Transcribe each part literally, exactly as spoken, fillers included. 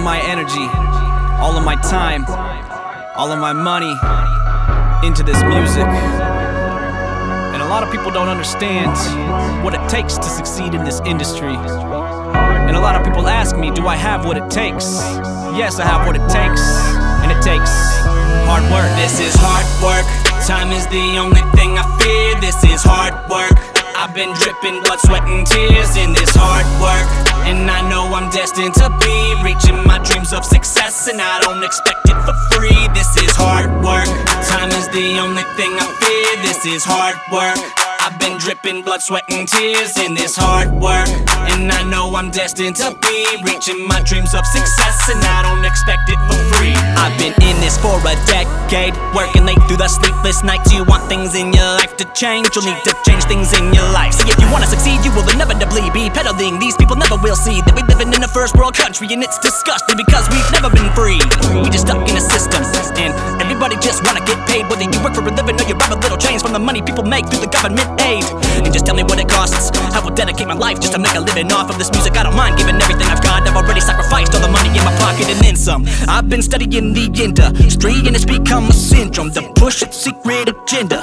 my energy, all of my time, all of my money into this music. And a lot of people don't understand what it takes to succeed in this industry. And a lot of people ask me, do I have what it takes? Yes, I have what it takes, and it takes hard work. This is hard work. Time is the only thing I fear. This is hard work. I've been dripping blood, sweat, and tears in this hard work. And I know I'm destined to be reaching my dreams of success, and I don't expect it for free. This is hard work. Time is the only thing I fear. This is hard work. I've been dripping blood, sweat, and tears in this hard work. And I know I'm destined to be reaching my dreams of success, and I don't expect it for free. I've been in this for a decade, working late through the sleepless nights. You want things in your life to change, you'll need to change things in your life. See, if you wanna succeed, you will inevitably be peddling. These people never will see that we living in a first world country, and it's disgusting because we've never been free. We just stuck in a system, and everybody just wanna get paid, whether you work for a living or you rob a little change from the money people make through the government aid. And just tell me what it costs. I will dedicate my life just to make a living off of this music. I don't mind giving everything I've got. I've already sacrificed all the money in my pocket and then some. I've been studying the industry, and it's become a syndrome to push its secret agenda.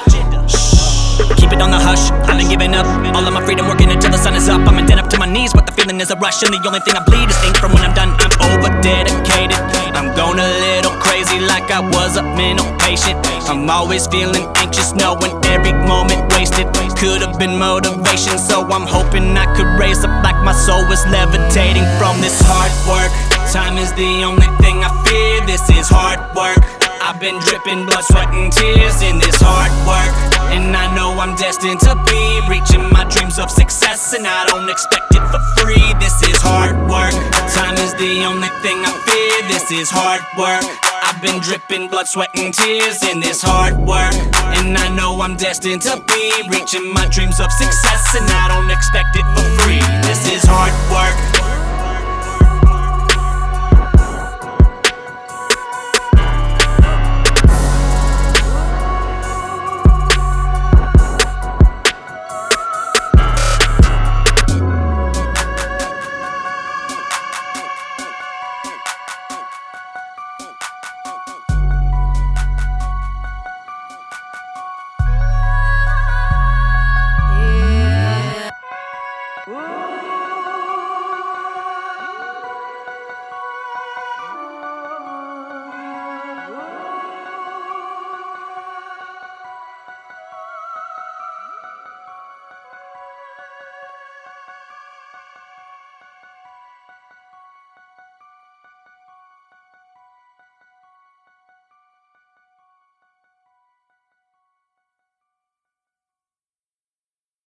Keep it on the hush, I've been giving up all of my freedom, working until the sun is up. I'm in debt up to my knees, but the feeling is a rush, and the only thing I bleed is ink from when I'm done. I'm over dedicated, I'm going a little crazy like I was a mental patient. I'm always feeling anxious, knowing every moment wasted could have been motivation. So I'm hoping I could raise up like my soul is levitating from this hard work. Time is the only thing I fear. This is hard work. I've been dripping blood, sweat, and tears in this hard work. And I know I'm destined to be reaching my dreams of success, and I don't expect it for free. This is hard work. Time is the only thing I fear. This is hard work. I've been dripping blood, sweat, and tears in this hard work. And I know I'm destined to be reaching my dreams of success, and I don't expect it for free. This is hard work.